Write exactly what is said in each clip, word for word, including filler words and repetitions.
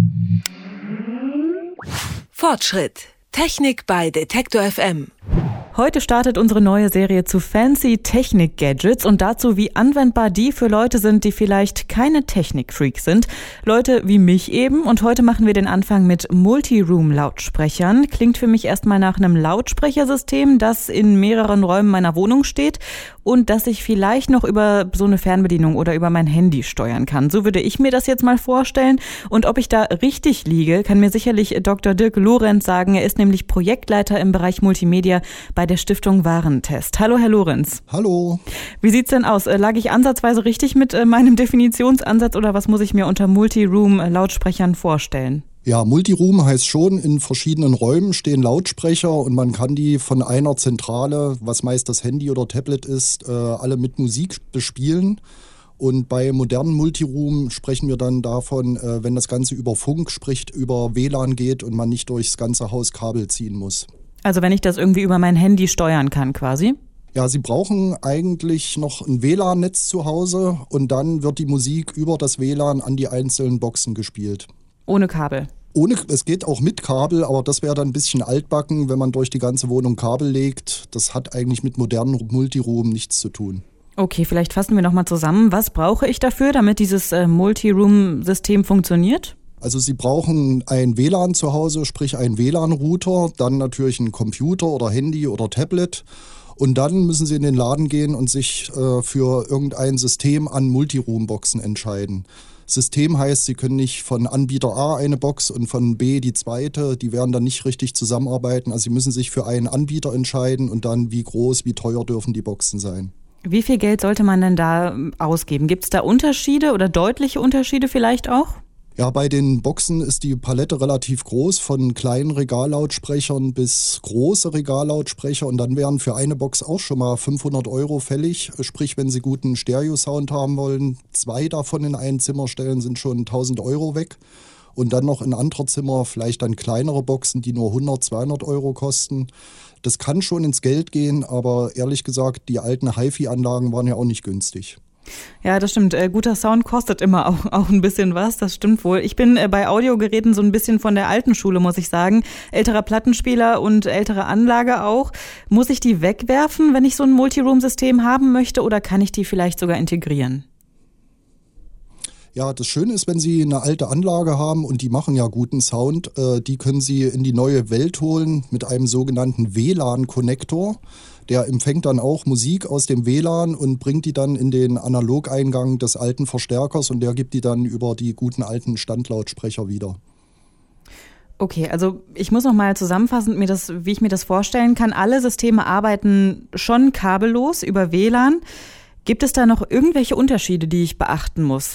Fortschritt. Technik bei Detektor F M. Heute startet unsere neue Serie zu fancy Technik-Gadgets und dazu, wie anwendbar die für Leute sind, die vielleicht keine Technik-Freaks sind. Leute wie mich eben. Und heute machen wir den Anfang mit Multiroom-Lautsprechern. Klingt für mich erstmal nach einem Lautsprechersystem, das in mehreren Räumen meiner Wohnung steht und das ich vielleicht noch über so eine Fernbedienung oder über mein Handy steuern kann. So würde ich mir das jetzt mal vorstellen. Und ob ich da richtig liege, kann mir sicherlich Doktor Dirk Lorenz sagen. Er ist nämlich Projektleiter im Bereich Multimedia bei der Stiftung Warentest. Hallo, Herr Lorenz. Hallo. Wie sieht's denn aus? Lag ich ansatzweise richtig mit meinem Definitionsansatz oder was muss ich mir unter Multiroom-Lautsprechern vorstellen? Ja, Multiroom heißt schon, in verschiedenen Räumen stehen Lautsprecher und man kann die von einer Zentrale, was meist das Handy oder Tablet ist, äh, alle mit Musik bespielen. Und bei modernen Multiroom sprechen wir dann davon, äh, wenn das Ganze über Funk, sprich über W L A N geht und man nicht durchs ganze Haus Kabel ziehen muss. Also wenn ich das irgendwie über mein Handy steuern kann quasi? Ja, Sie brauchen eigentlich noch ein W L A N-Netz zu Hause und dann wird die Musik über das W L A N an die einzelnen Boxen gespielt. Ohne Kabel? Ohne, es geht auch mit Kabel, aber das wäre dann ein bisschen altbacken, wenn man durch die ganze Wohnung Kabel legt. Das hat eigentlich mit modernen Multiroom nichts zu tun. Okay, vielleicht fassen wir nochmal zusammen. Was brauche ich dafür, damit dieses äh, Multiroom-System funktioniert? Also Sie brauchen ein W L A N zu Hause, sprich einen W L A N-Router, dann natürlich einen Computer oder Handy oder Tablet. Und dann müssen Sie in den Laden gehen und sich äh, für irgendein System an Multiroom-Boxen entscheiden. System heißt, Sie können nicht von Anbieter A eine Box und von B die zweite, die werden dann nicht richtig zusammenarbeiten. Also Sie müssen sich für einen Anbieter entscheiden und dann, wie groß, wie teuer dürfen die Boxen sein. Wie viel Geld sollte man denn da ausgeben? Gibt es da Unterschiede oder deutliche Unterschiede vielleicht auch? Ja, bei den Boxen ist die Palette relativ groß, von kleinen Regallautsprechern bis große Regallautsprecher. Und dann wären für eine Box auch schon mal fünfhundert Euro fällig. Sprich, wenn Sie guten Stereo-Sound haben wollen, zwei davon in ein Zimmer stellen, sind schon tausend Euro weg. Und dann noch in andere Zimmer vielleicht dann kleinere Boxen, die nur hundert, zweihundert Euro kosten. Das kann schon ins Geld gehen, aber ehrlich gesagt, die alten Hi-Fi-Anlagen waren ja auch nicht günstig. Ja, das stimmt. Äh, guter Sound kostet immer auch, auch ein bisschen was, das stimmt wohl. Ich bin äh, bei Audiogeräten so ein bisschen von der alten Schule, muss ich sagen. Älterer Plattenspieler und ältere Anlage auch. Muss ich die wegwerfen, wenn ich so ein Multiroom-System haben möchte, oder kann ich die vielleicht sogar integrieren? Ja, das Schöne ist, wenn Sie eine alte Anlage haben und die machen ja guten Sound, äh, die können Sie in die neue Welt holen mit einem sogenannten W L A N-Konnektor. Der empfängt dann auch Musik aus dem W L A N und bringt die dann in den Analogeingang des alten Verstärkers und der gibt die dann über die guten alten Standlautsprecher wieder. Okay, also ich muss noch mal zusammenfassend, mir das, wie ich mir das vorstellen kann. Alle Systeme arbeiten schon kabellos über W L A N. Gibt es da noch irgendwelche Unterschiede, die ich beachten muss?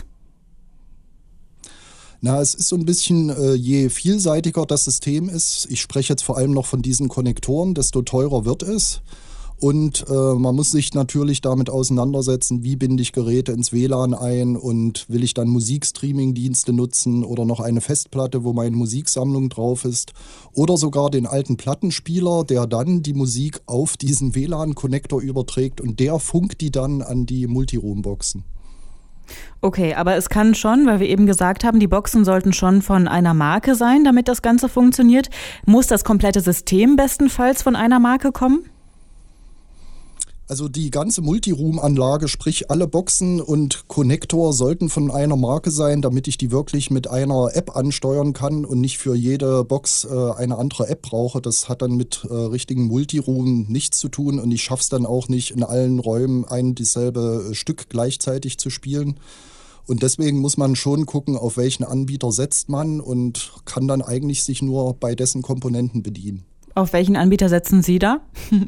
Na, es ist so ein bisschen, äh, je vielseitiger das System ist, ich spreche jetzt vor allem noch von diesen Konnektoren, desto teurer wird es. Und äh, man muss sich natürlich damit auseinandersetzen, wie binde ich Geräte ins W L A N ein und will ich dann Musikstreaming-Dienste nutzen oder noch eine Festplatte, wo meine Musiksammlung drauf ist oder sogar den alten Plattenspieler, der dann die Musik auf diesen W L A N-Konnektor überträgt und der funkt die dann an die Multiroom-Boxen. Okay, aber es kann schon, weil wir eben gesagt haben, die Boxen sollten schon von einer Marke sein, damit das Ganze funktioniert. Muss das komplette System bestenfalls von einer Marke kommen? Also die ganze Multiroom-Anlage, sprich alle Boxen und Konnektor sollten von einer Marke sein, damit ich die wirklich mit einer App ansteuern kann und nicht für jede Box äh, eine andere App brauche. Das hat dann mit äh, richtigen Multiroom nichts zu tun und ich schaffe es dann auch nicht, in allen Räumen ein und dieselbe Stück gleichzeitig zu spielen. Und deswegen muss man schon gucken, auf welchen Anbieter setzt man und kann dann eigentlich sich nur bei dessen Komponenten bedienen. Auf welchen Anbieter setzen Sie da?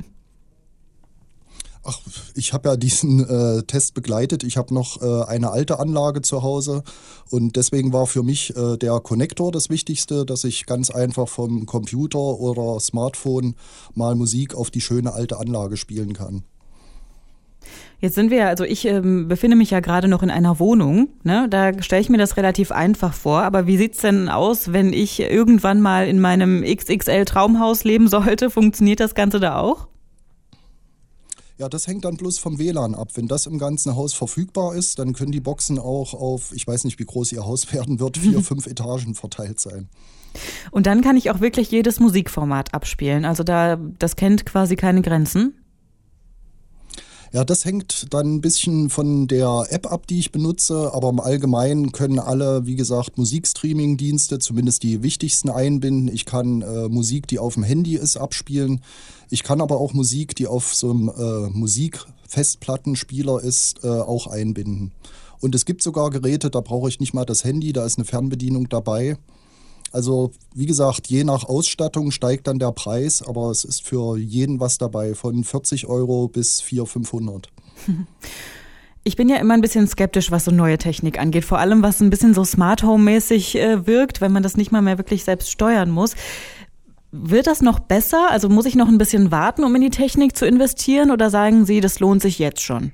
Ach, ich habe ja diesen äh, Test begleitet. Ich habe noch äh, eine alte Anlage zu Hause und deswegen war für mich äh, der Konnektor das Wichtigste, dass ich ganz einfach vom Computer oder Smartphone mal Musik auf die schöne alte Anlage spielen kann. Jetzt sind wir ja, also ich ähm, befinde mich ja gerade noch in einer Wohnung, ne? Da stelle ich mir das relativ einfach vor, aber wie sieht's denn aus, wenn ich irgendwann mal in meinem X X L Traumhaus leben sollte? Funktioniert das Ganze da auch? Ja, das hängt dann bloß vom W L A N ab. Wenn das im ganzen Haus verfügbar ist, dann können die Boxen auch auf, ich weiß nicht, wie groß Ihr Haus werden wird, vier, fünf Etagen verteilt sein. Und dann kann ich auch wirklich jedes Musikformat abspielen. Also da, das kennt quasi keine Grenzen. Ja, das hängt dann ein bisschen von der App ab, die ich benutze, aber im Allgemeinen können alle, wie gesagt, Musikstreaming-Dienste, zumindest die wichtigsten, einbinden. Ich kann äh, Musik, die auf dem Handy ist, abspielen. Ich kann aber auch Musik, die auf so einem äh, Musikfestplattenspieler ist, äh, auch einbinden. Und es gibt sogar Geräte, da brauche ich nicht mal das Handy, da ist eine Fernbedienung dabei. Also wie gesagt, je nach Ausstattung steigt dann der Preis, aber es ist für jeden was dabei, von vierzig Euro bis vierhundert, fünfhundert. Ich bin ja immer ein bisschen skeptisch, was so neue Technik angeht, vor allem was ein bisschen so Smart Home-mäßig äh, wirkt, wenn man das nicht mal mehr wirklich selbst steuern muss. Wird das noch besser? Also muss ich noch ein bisschen warten, um in die Technik zu investieren, oder sagen Sie, das lohnt sich jetzt schon?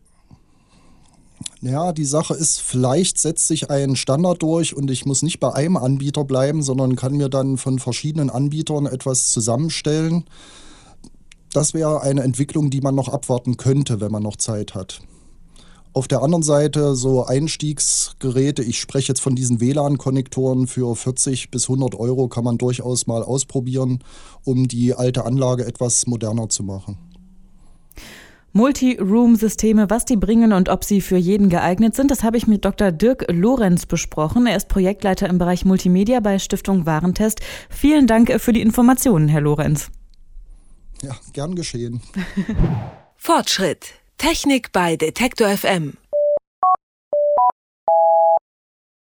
Ja, die Sache ist, vielleicht setzt sich ein Standard durch und ich muss nicht bei einem Anbieter bleiben, sondern kann mir dann von verschiedenen Anbietern etwas zusammenstellen. Das wäre eine Entwicklung, die man noch abwarten könnte, wenn man noch Zeit hat. Auf der anderen Seite so Einstiegsgeräte, ich spreche jetzt von diesen W L A N-Konnektoren, für vierzig bis hundert Euro kann man durchaus mal ausprobieren, um die alte Anlage etwas moderner zu machen. Multi-Room-Systeme, was die bringen und ob sie für jeden geeignet sind, das habe ich mit Doktor Dirk Lorenz besprochen. Er ist Projektleiter im Bereich Multimedia bei Stiftung Warentest. Vielen Dank für die Informationen, Herr Lorenz. Ja, gern geschehen. Fortschritt. Technik bei Detektor F M.